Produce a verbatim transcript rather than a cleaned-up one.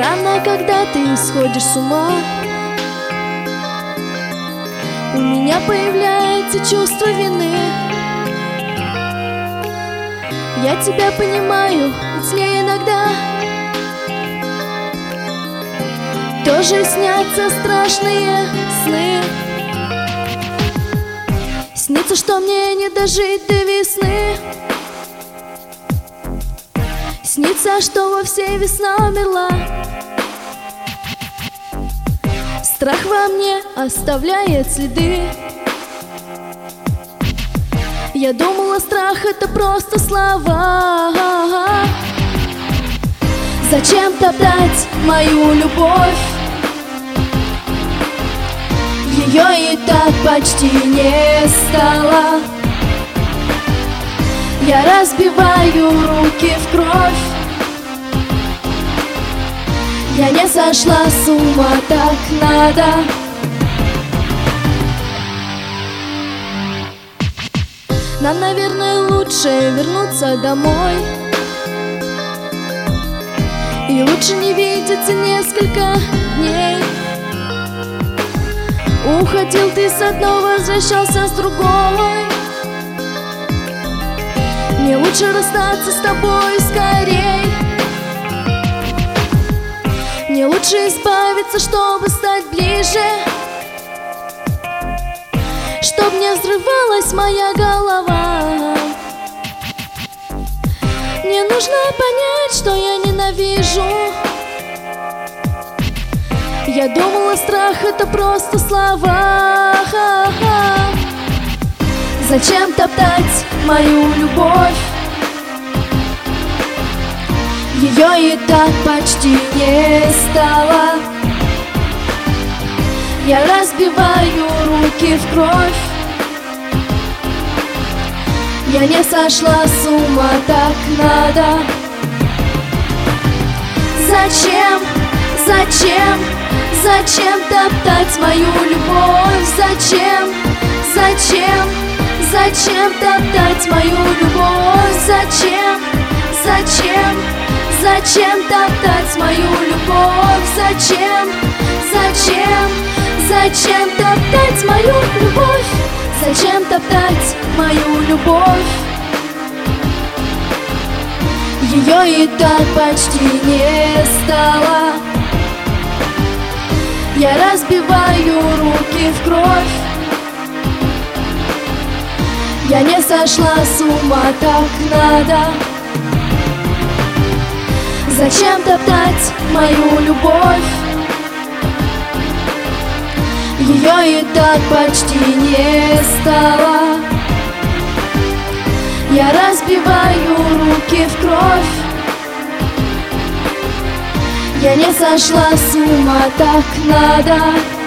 Рано, когда ты сходишь с ума, у меня появляется чувство вины. Я тебя понимаю, ведь мне иногда тоже снятся страшные сны. Снится, что мне не дожить до весны. Снится, что вовсе весна умерла. Страх во мне оставляет следы. Я думала, страх — это просто слова. Зачем топтать мою любовь? Ее и так почти не стало. Я разбиваю руки в кровь. Я не сошла с ума, так надо. Нам, наверное, лучше вернуться домой. И лучше не видеться несколько дней. Уходил ты с одного, возвращался с другой. Мне лучше расстаться с тобой скорей. Мне лучше избавиться, чтобы стать ближе, чтоб не взрывалась моя голова. Мне нужно понять, что я ненавижу. Я думала, страх — это просто слова. Зачем топтать мою любовь? Ее и так почти не стало. Я разбиваю руки в кровь. Я не сошла с ума, так надо. Зачем, зачем, зачем топтать мою любовь? Зачем, зачем, зачем топтать мою любовь? Зачем, зачем, зачем топтать мою любовь? Зачем, зачем, зачем топтать мою любовь? Зачем топтать мою любовь? Ее и так почти не стало. Я разбиваю руки в кровь. Я не сошла с ума, так надо. Зачем топтать мою любовь? Ее и так почти не стало. Я разбиваю руки в кровь. Я не сошла с ума, так надо.